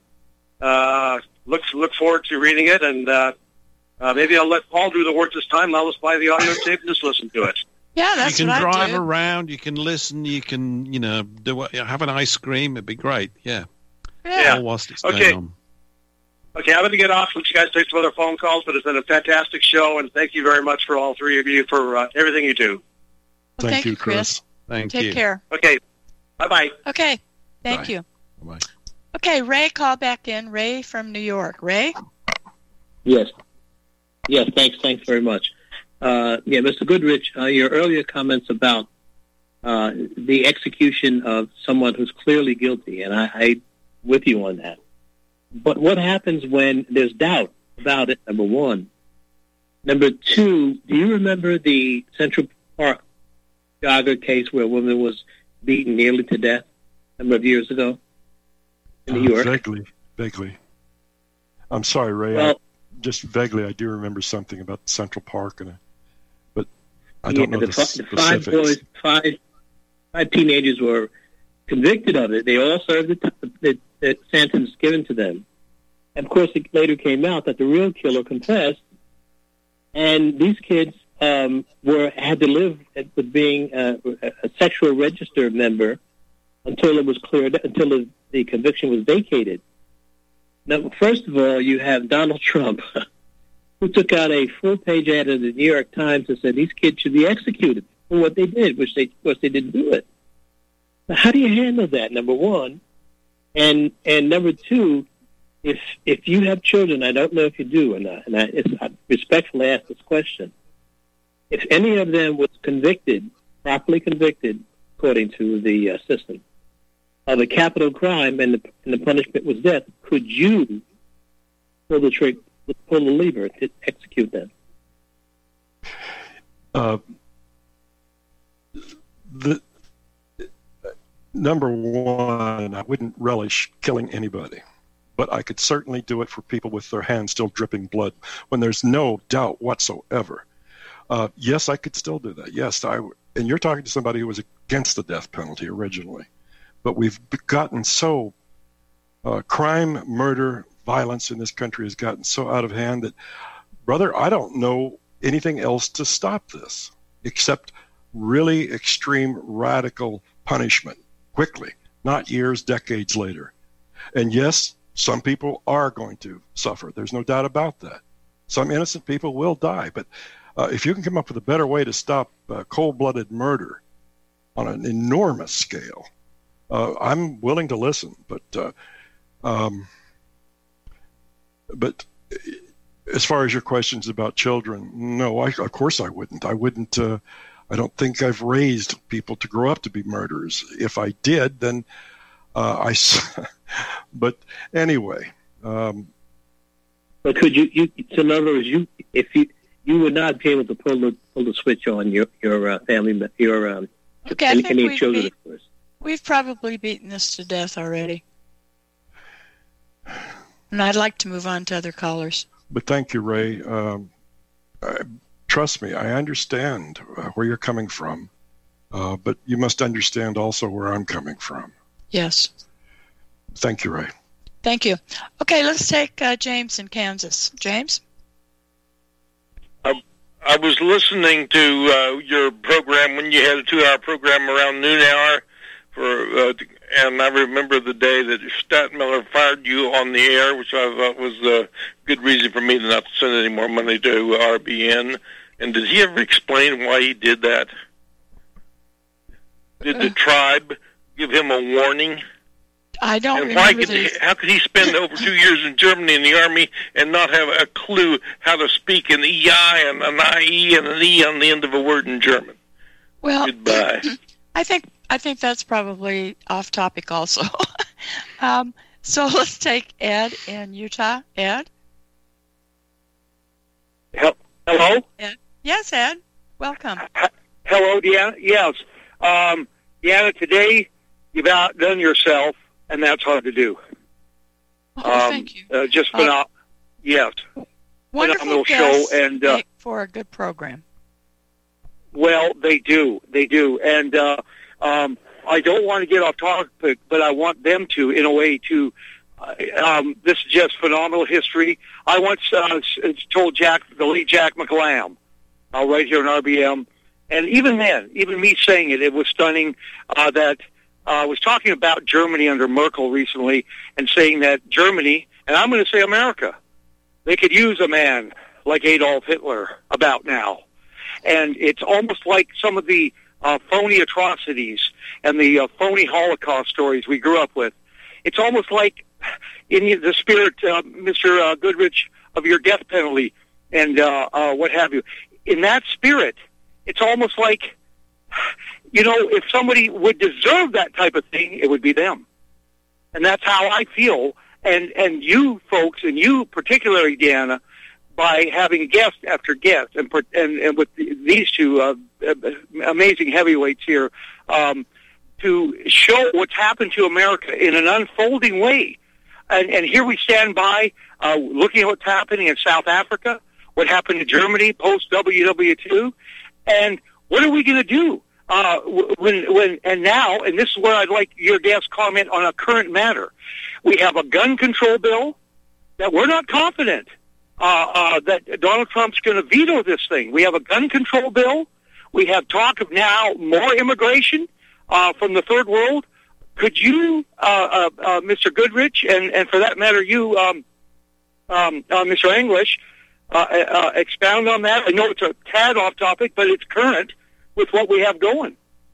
uh, look look forward to reading it. And uh, uh, maybe I'll let Paul do the work this time, and I'll just buy the audio tape and just listen to it. Yeah, that's you can what drive I do. around, you can listen, you can, you know, do what, have an ice cream. It'd be great. Yeah. Yeah. All whilst it's Okay. going on. Okay, I'm going to get off. Let you guys take some other phone calls, but it's been a fantastic show, and thank you very much for all three of you for uh, everything you do. Well, thank, you, Chris. Thank Take you. care. Okay, bye-bye. Okay, thank Bye. you. Bye. Okay, Ray, call back in. Ray from New York. Ray? Yes. Yes, thanks. Thanks very much. Uh, yeah, Mister Goodrich, uh, your earlier comments about uh, the execution of someone who's clearly guilty, and I, I with you on that. But what happens when there's doubt about it, number one? Number two, do you remember the Central Park jogger case where a woman was beaten nearly to death a number of years ago in New Uh, York? vaguely, vaguely. I'm sorry, Ray. Well- I, just vaguely, I do remember something about Central Park, and but I Yeah, don't know the, the, fi- the five specifics. boys, five, five teenagers were convicted of it. They all served the, t- the, the sentence given to them. And of course, it later came out that the real killer confessed, and these kids um, were had to live with being a, a sexual register member until it was cleared, until the, the conviction was vacated. Now, first of all, you have Donald Trump, who took out a full-page ad in the New York Times and said these kids should be executed for what they did, which they, of course, they didn't do it. Now, how do you handle that, number one? And and number two, if if you have children, I don't know if you do or not, and I, it's, I respectfully ask this question. If any of them was convicted, properly convicted, according to the uh, system, of a capital crime and the, and the punishment was death, could you pull the trick, pull the lever to execute them? Uh, the number one, I wouldn't relish killing anybody, but I could certainly do it for people with their hands still dripping blood when there's no doubt whatsoever. Uh, yes, I could still do that. Yes, I. And you're talking to somebody who was against the death penalty originally, but we've gotten so uh, crime, murder, violence in this country has gotten so out of hand that, brother, I don't know anything else to stop this except really extreme, radical punishment quickly, not years, decades later. And yes, some people are going to suffer. There's no doubt about that. Some innocent people will die, but uh, if you can come up with a better way to stop uh, cold-blooded murder on an enormous scale, uh, I'm willing to listen. But uh, um, but as far as your questions about children, no, I, of course I wouldn't. I wouldn't. Uh, I don't think I've raised people to grow up to be murderers. If I did, then uh, I. But anyway. Um, but could you? You so in other words, you if you you would not be able to pull the pull the switch on your your uh, family your um okay, I any, think any we've children, beat, of course. We've probably beaten this to death already, and I'd like to move on to other callers. But thank you, Ray. Um, I, trust me, I understand uh, where you're coming from, uh, but you must understand also where I'm coming from. Yes. Thank you, Ray. Thank you. Okay, let's take uh, James in Kansas. James? I, I was listening to uh, your program when you had a two-hour program around noon hour, for, uh, and I remember the day that Stadtmiller fired you on the air, which I thought was a good reason for me to not send any more money to R B N. And did he ever explain why he did that? Did the tribe give him a warning? I don't and why remember could he, how could he spend over two years in Germany in the army and not have a clue how to speak an E I and an I E and an E on the end of a word in German? Well, goodbye. I think I think that's probably off topic also. um, so let's take Ed in Utah. Ed? Hello? Ed? Yes, Ed. Welcome. Hello, Deanna. Yes. Um, Deanna, today you've outdone yourself, and that's hard to do. Oh, um, thank you. Uh, just Uh, phenom- yes. Wonderful phenomenal guests show, and uh, make for a good program. well, they do, they do, and uh, um, I don't want to get off topic, but I want them to, in a way, to. Uh, um, this is just phenomenal history. I once uh, told Jack, the late Jack McLam, uh, right here in R B M, and even then, even me saying it, it was stunning uh, that. I uh, was talking about Germany under Merkel recently and saying that Germany, and I'm going to say America, they could use a man like Adolf Hitler about now. And it's almost like some of the uh, phony atrocities and the uh, phony Holocaust stories we grew up with. It's almost like in the spirit, uh, Mister Uh, Goodrich, of your death penalty and uh, uh, what have you. In that spirit, it's almost like... You know, if somebody would deserve that type of thing, it would be them. And that's how I feel. And and you folks, and you particularly, Deanna, by having guest after guest, and and, and with these two uh, amazing heavyweights here, um, to show what's happened to America in an unfolding way. And, and here we stand by, uh, looking at what's happening in South Africa, what happened to Germany post-W W two, and what are we going to do? Uh, when, when, and now, and this is where I'd like your guest comment on a current matter. We have a gun control bill that we're not confident uh, uh, that Donald Trump's going to veto this thing. We have a gun control bill. We have talk of now more immigration uh, from the third world. Could you, uh, uh, uh, Mister Goodrich, and, and for that matter, you, um, um, uh, Mister English, uh, uh, expound on that? I know it's a tad off topic, but it's current with what we have going.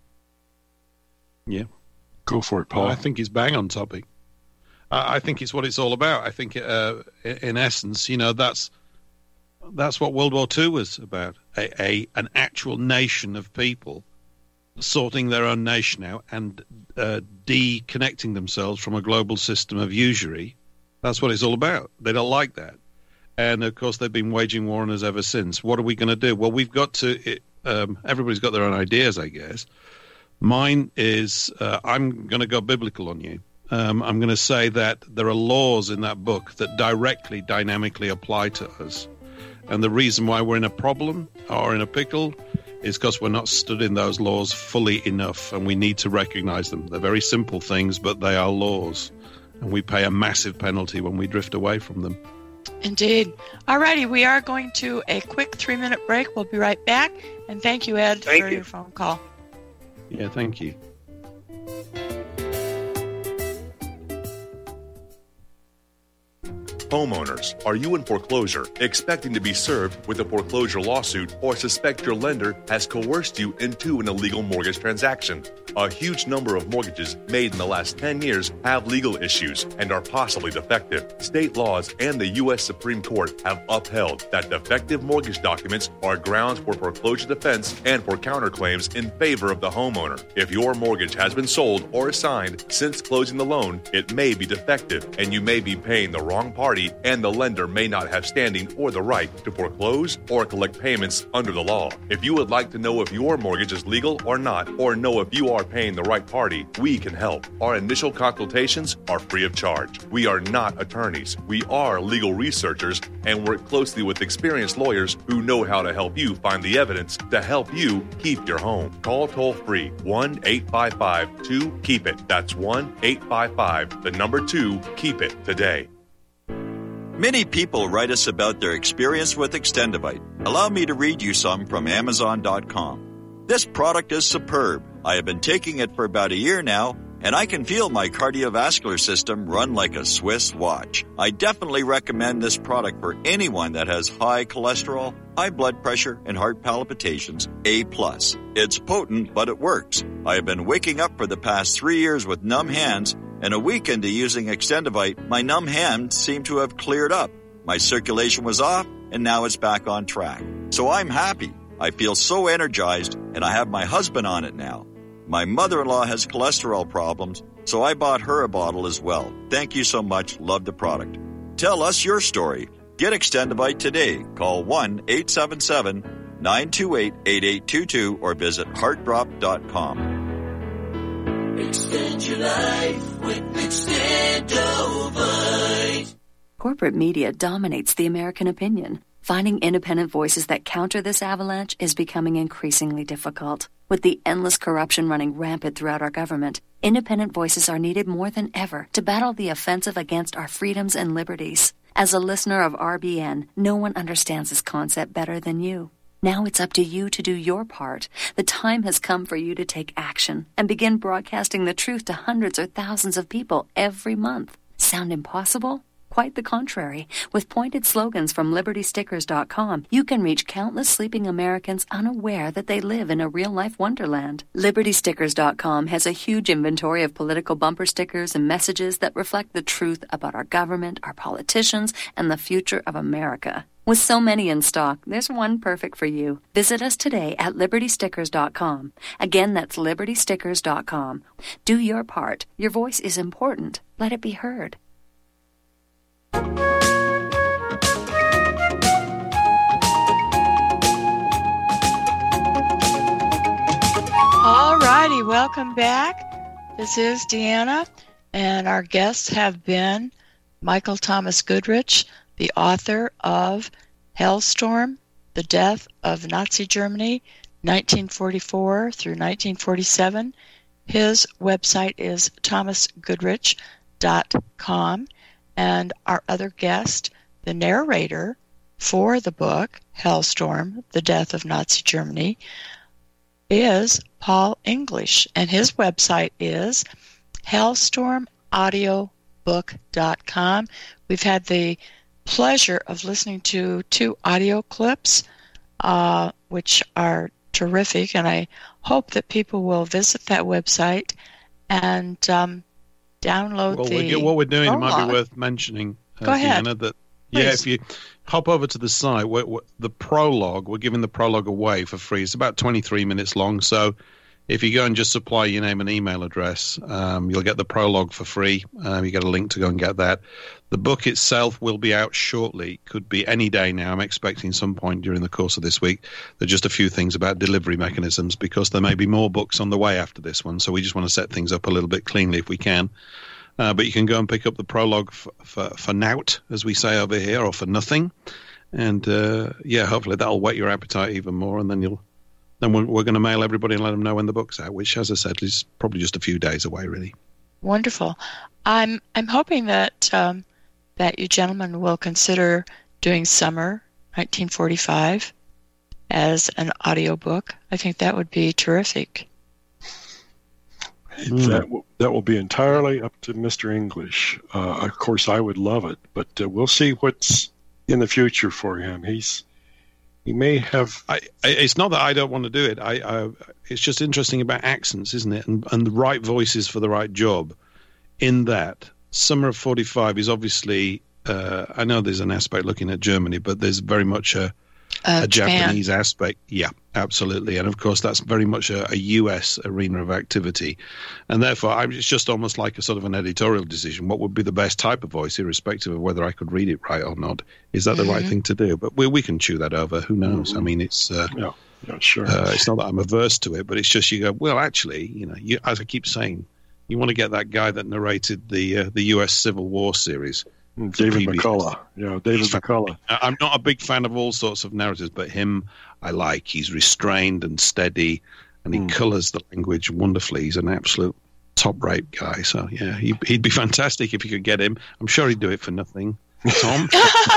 Yeah. Go for it, Paul. I think he's bang on topic. Uh, I think it's what it's all about. I think, uh, in essence, you know, that's that's what World War Two was about. A, a an actual nation of people sorting their own nation out and uh, deconnecting themselves from a global system of usury. That's what it's all about. They don't like that. And, of course, they've been waging war on us ever since. What are we going to do? Well, we've got to um, – everybody's got their own ideas, I guess. Mine is uh, I'm going to go biblical on you. Um, I'm going to say that there are laws in that book that directly, dynamically apply to us. And the reason why we're in a problem or in a pickle is because we're not studying those laws fully enough, and we need to recognize them. They're very simple things, but they are laws, and we pay a massive penalty when we drift away from them. Indeed. All righty, we are going to a quick three-minute break. We'll be right back, and thank you, Ed, thank for you. your phone call. Yeah, thank you. Homeowners, are you in foreclosure, expecting to be served with a foreclosure lawsuit, or suspect your lender has coerced you into an illegal mortgage transaction? A huge number of mortgages made in the last ten years have legal issues and are possibly defective. State laws and the U S Supreme Court have upheld that defective mortgage documents are grounds for foreclosure defense and for counterclaims in favor of the homeowner. If your mortgage has been sold or assigned since closing the loan, it may be defective and you may be paying the wrong party, and the lender may not have standing or the right to foreclose or collect payments under the law. If you would like to know if your mortgage is legal or not, or know if you are paying the right party, we can help. Our initial consultations are free of charge. We are not attorneys. We are legal researchers and work closely with experienced lawyers who know how to help you find the evidence to help you keep your home. Call toll-free one eight five five two keep it. That's one eight five five, the number two, keep it today. Many people write us about their experience with Extendivite. Allow me to read you some from Amazon dot com. This product is superb. I have been taking it for about a year now, and I can feel my cardiovascular system run like a Swiss watch. I definitely recommend this product for anyone that has high cholesterol, high blood pressure, and heart palpitations, A plus. It's potent, but it works. I have been waking up for the past three years with numb hands, and a week into using Extendivite, my numb hands seem to have cleared up. My circulation was off, and now it's back on track. So I'm happy. I feel so energized, and I have my husband on it now. My mother-in-law has cholesterol problems, so I bought her a bottle as well. Thank you so much. Love the product. Tell us your story. Get Extendivite today. Call one eight seven seven nine two eight eight eight two two or visit heart drop dot com. Extend your life with Extendivite. Corporate media dominates the American opinion. Finding independent voices that counter this avalanche is becoming increasingly difficult. With the endless corruption running rampant throughout our government, independent voices are needed more than ever to battle the offensive against our freedoms and liberties. As a listener of R B N, no one understands this concept better than you. Now it's up to you to do your part. The time has come for you to take action and begin broadcasting the truth to hundreds or thousands of people every month. Sound impossible? Quite the contrary. With pointed slogans from Liberty Stickers dot com, you can reach countless sleeping Americans unaware that they live in a real-life wonderland. Liberty Stickers dot com has a huge inventory of political bumper stickers and messages that reflect the truth about our government, our politicians, and the future of America. With so many in stock, there's one perfect for you. Visit us today at Liberty Stickers dot com. Again, that's Liberty Stickers dot com. Do your part. Your voice is important. Let it be heard. All righty, welcome back. This is Deanna, and our guests have been Michael Thomas Goodrich, the author of Hellstorm, The Death of Nazi Germany, nineteen forty-four through nineteen forty-seven. His website is thomas goodrich dot com. And our other guest, the narrator for the book, Hellstorm, The Death of Nazi Germany, is Paul English. And his website is hellstorm audio book dot com. We've had the pleasure of listening to two audio clips, uh, which are terrific, and I hope that people will visit that website and um, download well, the we, what we're doing, prologue. It might be worth mentioning, uh, Go ahead. Deanna, that Please. yeah, if you hop over to the site, we're, we're, the prologue, we're giving the prologue away for free. It's about twenty-three minutes long, so If you go and just supply your name and email address, um, you'll get the prologue for free. Um, you get a link to go and get that. The book itself will be out shortly. Could be any day now. I'm expecting some point during the course of this week. There's just a few things about delivery mechanisms because there may be more books on the way after this one. So we just want to set things up a little bit cleanly if we can. Uh, but you can go and pick up the prologue for, for, for nout, as we say over here, or for nothing. And, uh, yeah, hopefully that'll whet your appetite even more, and then you'll Then we're, we're going to mail everybody and let them know when the book's out, which, as I said, is probably just a few days away, really. Wonderful. I'm I'm hoping that um, that you gentlemen will consider doing Summer nineteen forty-five as an audiobook. I think that would be terrific. Mm. That will, that will be entirely up to Mister English. Uh, of course, I would love it, but uh, we'll see what's in the future for him. He's He may have. I, it's not that I don't want to do it. I, I, it's just interesting about accents, isn't it? And, and the right voices for the right job. In that, Summer of forty-five is obviously. Uh, I know there's an aspect looking at Germany, but there's very much a, uh, a Japanese aspect. Yeah, absolutely. And of course, that's very much a, a U S arena of activity. And therefore, I, it's just almost like a sort of an editorial decision. What would be the best type of voice, irrespective of whether I could read it right or not? Is that the mm-hmm. right thing to do? But we we can chew that over. Who knows? Mm-hmm. I mean, it's uh, yeah, yeah, sure. Uh, it's not that I'm averse to it, but it's just you go, well, actually, you know, you, as I keep saying, you want to get that guy that narrated the uh, the U S Civil War series. David McCullough. Yeah, David McCullough. I'm not a big fan of all sorts of narratives, but him I like. He's restrained and steady, and he mm. colours the language wonderfully. He's an absolute top-rate guy. So, yeah, he, he'd be fantastic if you could get him. I'm sure he'd do it for nothing. Tom?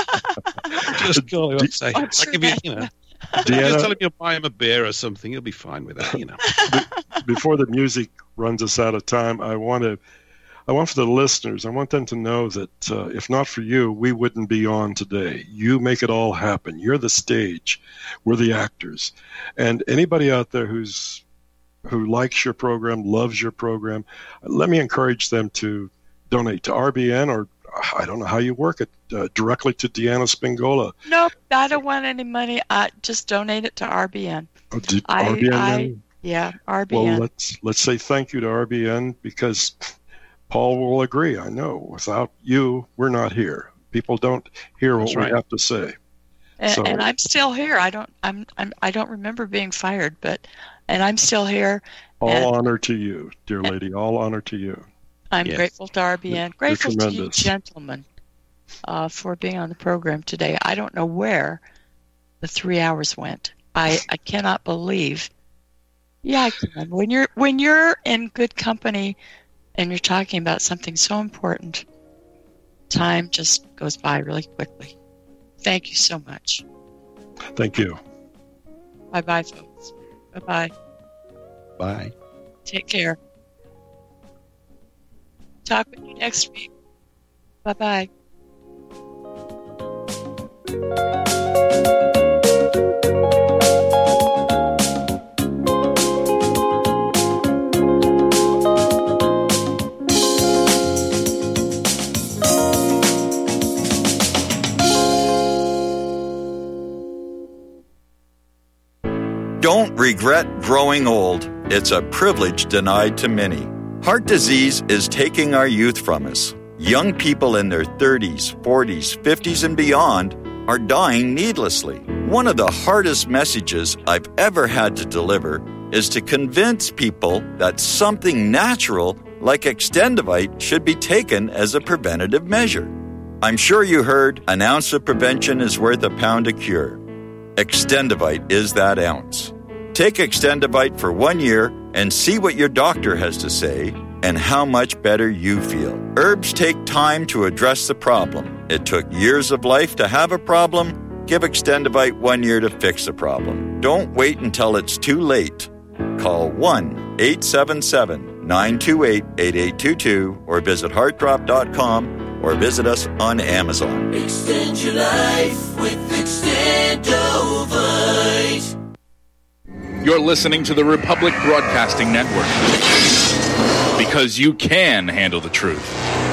Just call him up and say, I'll give you, you know, Deanna, just tell him you'll buy him a beer or something. He'll be fine with that, you know. Before the music runs us out of time, I want to I want for the listeners, I want them to know that uh, if not for you, we wouldn't be on today. You make it all happen. You're the stage. We're the actors. And anybody out there who's who likes your program, loves your program, let me encourage them to donate to R B N, or I don't know how you work it, uh, directly to Deanna Spingola. Nope, I don't want any money. I just donate it to R B N. Oh, did I, R B N I, then? Yeah, R B N. Well, let's, let's say thank you to R B N, because Paul will agree. I know. Without you, we're not here. People don't hear what That's right. we have to say. And, so, and I'm still here. I don't. I'm, I'm. I don't remember being fired, but, and I'm still here. All honor to you, dear lady. All honor to you. I'm yes. grateful to R B N. You're Grateful to you, tremendous. gentlemen, uh, for being on the program today. I don't know where the three hours went. I, I cannot believe. Yeah, I can. When you're when you're in good company, and you're talking about something so important, time just goes by really quickly. Thank you so much. Thank you. Bye-bye, folks. Bye-bye. Bye. Take care. Talk with you next week. Bye-bye. Don't regret growing old. It's a privilege denied to many. Heart disease is taking our youth from us. Young people in their thirties, forties, fifties, and beyond are dying needlessly. One of the hardest messages I've ever had to deliver is to convince people that something natural like Extendivite should be taken as a preventative measure. I'm sure you heard an ounce of prevention is worth a pound of cure. Extendivite is that ounce. Take Extendivite for one year and see what your doctor has to say and how much better you feel. Herbs take time to address the problem. It took years of life to have a problem. Give Extendivite one year to fix the problem. Don't wait until it's too late. Call one eight seven seven, nine two eight, eight eight two two or visit heart drop dot com or visit us on Amazon. Extend your life with Extendovite. You're listening to the Republic Broadcasting Network, because you can handle the truth.